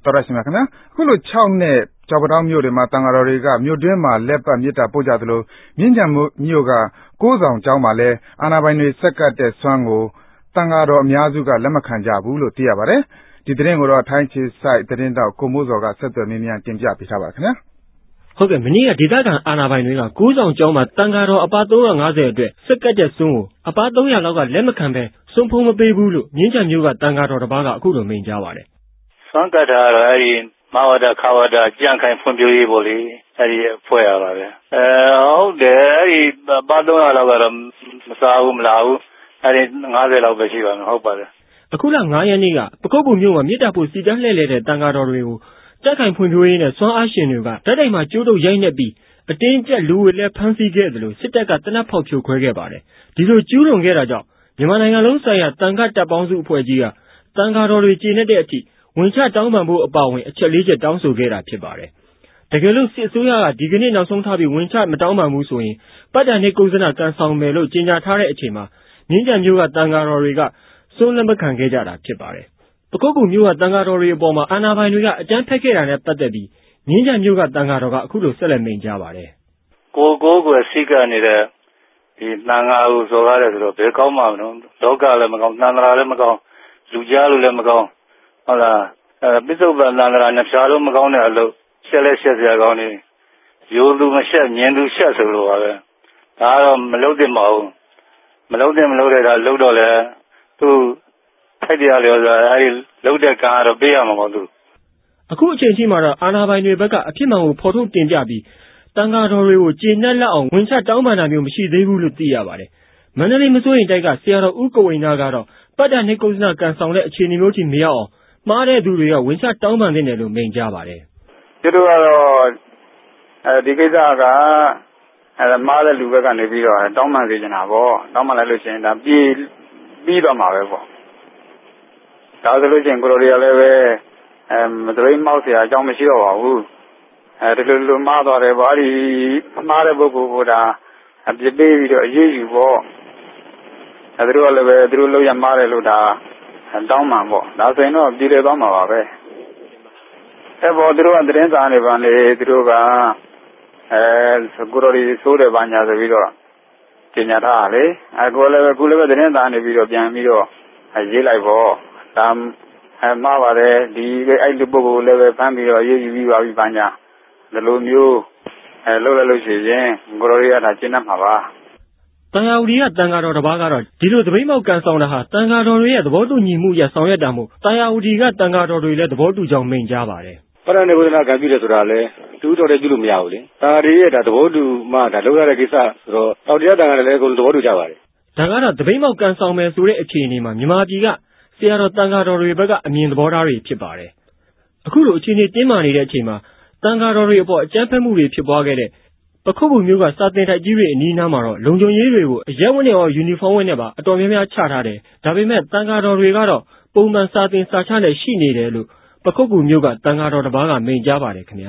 တော်ရရှိမြခင်ဗျာအခုလို6နှစ်ကြော်ပတောင်းမြို့တွေမှာတန်ဃာတော်တွေကမြို့တွင်းမှာလက်ပတ်မြစ်တာပို့ကြသလိုမြင်းကြံမြို့က9ဆောင်ကျောင်းမှာလည်းအာနာပိုင်တွေစက်ကတ်တဲ့ဆွမ်းကိုတန်ဃာတော်အများစုကလက်မခံကြဘူးလို့သိရပါတယ်ဒီသတင်းကိုတော့ထိုင်းချီဆိုင်သတင်းတောက်ကိုမိုးစော်ကဆက်သွယ်မြင်းမြန်တင်ပြပေးထားပါခင်ဗျာဟုတ်ကဲ့မနေ့ကဒေသခံအာဏာပိုင်တွေက9ဆောင်ကျောင်းမှာတန်ဃာတော်အပါ350အတွက်စက်ကတ်တဲ့စွန်းကိုအပါ300လောက်ကလက်မခံပဲစွန်းဖုံးမပေးဘူးလို့မြင်းကြံမြို့ကတန်ဃာတော်တစ်ပါးကအခုလိုမိန့်ကြားပါတယ်စွမ်းကတ်တာတော့အဲ့ဒီမဝဒခဝဒကြံ့ခိုင်ဖွံ့ဖြိုးရေးပေါ့လေအဲ့ဒီဖွဲ့ရပါပဲဟုတ်တယ်အဲ့ဒီအပါ300လောက်ကတော့မစားဘူးမလားဘူးအဲ့ဒီ50လောက်ပဲရှိပါမယ်ဟုတ်ပါတယ်အခုလ9ရက်နေ့ကပကုတ်ကူမြို့မှာမြစ်တာဖို့စီတန်းလှည့်လည်တဲ့တန်ဃာတော်တွေကိုကြက်ခိုင်ဖွံ့ဖြိုးရေးနဲ့စွမ်းအားရှင်တွေကတိုက်တိုင်မှာကျိုးတုပ်ရိုက်နှက်ပြီးအတင်းကျပ်လူဝေလဲဖမ်းဆီးခဲ့တယ်လို့စစ်တပ်ကတနက်ဖောက်ဖြိုခွဲခဲ့ပါတယ်ဒီလိုကျူးလွန်ခဲ့တာကြောင့်မြန်မာနိုင်ငံလုံးဆိုင်ရာတန်ခတ်တပ်ပေါင်းစုအဖွဲ့ကြီးကတန်ဃာတော်တွေကျေနပ်တဲ့အထိဝင်ချတောင်းပန်ဖို့အပါအဝင်အချက်၄ချက်တောင်းဆိုခဲ့တာဖြစ်ပါတယ်တကယ်လို့စစ်အစိုးရကဒီကနေ့နောက်ဆုံးထားပြီးဝင်ချမတောင်းပန်ဘူးဆိုရင်ပတ်တန်နေကုသနာကန်ဆောင်မယ်လို့ကြေညာထားတဲ့အချိန်မှာမြင်းကြံမျိုးကတန်ဃာတော်တွေကစိုးလက်မခံခဲ့ကြတာဖြစ်ပါတယ်ပကုတ်ကူမျိုးကတန်ဃာတော်တွေအပေါ်မှာအာဏာပိုင်တွေကအကြမ်းဖက်ခဲ့တာနဲ့ပတ်သက်ပြီးမြင်းကြံမျိုးကတန်ဃာတော်ကအခုလိုဆက်လက်မိန့်ကြားပါတယ်ကိုစိတ်ကနေတဲ့ဒီတန်ဃာကိုစော်ရတယ်ဆိုတော့ဘယ်ကောင်းမှမလို့လောကလည်းမကောင်းတန်ဃာလည်းမကောင်းလူကြားလို့လည်းမကောင်းဟုတ်လားပစ္စုပန်တန်ဃာနဲ့ဖြာလို့မကောင်းတဲ့အလုပ်ရှက်စရာကောင်းနေရိုးသူမရှက်မြင်သူရှက်ဆိုလိုပါပဲဒါကတော့မလုပ်သင့်ပါဘူးမလုပ်တဲ့ဒါလုပ်တော့လေသူထိုက်တရားလျော်စွာအဲဒီလုပ်တဲ့ကံကတော့ပေးရမှာပေါ့သူအခုအချိန်ရှိမှတော့အာဏာပိုင်တွေဘက်ကအဖြစ်မှန်ကိုဖော်ထုတ်တင်ပြပြီးတန်ဃာတော်တွေကိုကျေနပ်လောက်အောင်ဝင်ချတောင်းပန်တာမျိုးမရှိသေးဘူးလို့သိရပါတယ်မန္တလေးမစိုးရင်တိုက်ကဆရာတော်ဦးကိုဝိနာကတော့ပတ်တန်နေကုသနာကန်ဆောင်တဲ့အခြေအနေမျိုးကြီးမရောက်အောင်မှားတဲ့သူတွေကဝင်ချတောင်းပန်တဲ့လို့မိန့်ကြားပါတယ်သူတို့ကတော့ဒီကိစ္စကမှားတဲ့လူဘက်ကနေပြီးတော့တောင်းပန်စေချင်တာပေါ့တောင်းပန်လိုက်လို့ရှိရင်ဒါပြီးတော့မှာပဲပေါ့ဒါဆိုလို့ရှိရင်ကိုလိုတွေကလည်းပဲမသွေးမောက်เสียအကြောင်းမရှိတော့ပါဘူးဒီလိုမှားသွားတယ်ပေါ့အဲဒီမှားတဲ့ပုဂ္ဂိုလ်ကဒါအပြစ်ပေးပြီးတော့အရေးယူပေါ့သူတို့ကလည်းပဲသူတို့လောက်ရမှားတယ်လို့ဒါတောင်းပန်ပေါ့ဒါဆိုရင်တော့ပြည်တယ်သွားမှာပါပဲပေါ်သူတို့ကသတင်းစာနေပါလေသူတို့ကကိုလိုတွေဆိုးတယ်ပါညာဆိုပြီးတော့ကျင်ညာထားလေကိုလည်းပဲသတင်းစာနေပြီးတော့ပြန်ပြီးတော့ရေးလိုက်ပေါ့ဒါမှားပါတယ်ဒီအဲ့လူပုဂ္ဂိုလ်လည်းပဲဖမ်းပြီးတော့ရေးယူပြီးပါပြီပါညာဒီလိုမျိုးလုပ်လိုက်လို့ရှိရင်ကိုလိုတွေကဒါကျင့်တတ်မှာပါတန်ဃာဝတီကတန်ဃာတော်တစ်ပါးကတော့ဒီလိုသပိတ်မောက်ကန်ဆောင်တာဟာတန်ဃာတော်တွေရဲ့သဘောတူညီမှုရဆောင်ရွက်တာမို့တန်ဃာဝတီကတန်ဃာတော်တွေလည်းသဘောတူကြောင်းမိန့်ကြားပါတယ်ပရဏိဝဒနာကံပြုတယ်ဆိုတာလေတူတော်တဲ့ပြုလို့မရဘူးလေတန်ဃာတွေရဲ့ဒါသဘောတူမှဒါလုပ်ရတဲ့ကိစ္စဆိုတော့တောက်တရားတန်ဃာတွေလည်းကိုယ်သဘောတူကြပါတယ်ဒါကတော့သပိတ်မောက်ကန်ဆောင်မယ်ဆိုတဲ့အခြေအနေမှာမြန်မာပြည်ကဆရာတော်တန်ဃာတော်တွေဘက်ကအမြင်သဘောထားတွေဖြစ်ပါတယ်အခုလိုအခြေအနေတင်းမာနေတဲ့အချိန်မှာတန်ဃာတော်တွေအပေါ်အကြမ်းဖက်မှုတွေဖြစ်ပွားခဲ့တဲ့ပခုတ်ကူမျိုးကစာတင်တိုက်ကြီးတွေအနီးအနားမှာတော့လုံခြုံရေးတွေကိုအရက်ဝတ်နဲ့ရောယူနီဖောင်းဝတ်နဲ့ပါအတော်များများချထားတယ်ဒါပေမဲ့တန်ဃာတော်တွေကတော့ပုံမှန်စာတင်စာချနဲ့ရှိနေတယ်လို့ပခုတ်ကူမျိုးကတန်ဃာတော်တစ်ပါးကမိန့်ကြားပါတယ်ခင်ဗျ